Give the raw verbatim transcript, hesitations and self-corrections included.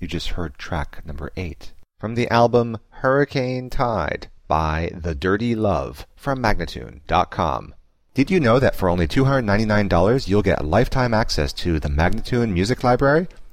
You just heard track number eight from the album Hurricane Tide by The Dirty Love from Magnatune dot com. Did you know that for only two hundred ninety-nine dollars you'll get lifetime access to the Magnatune Music Library?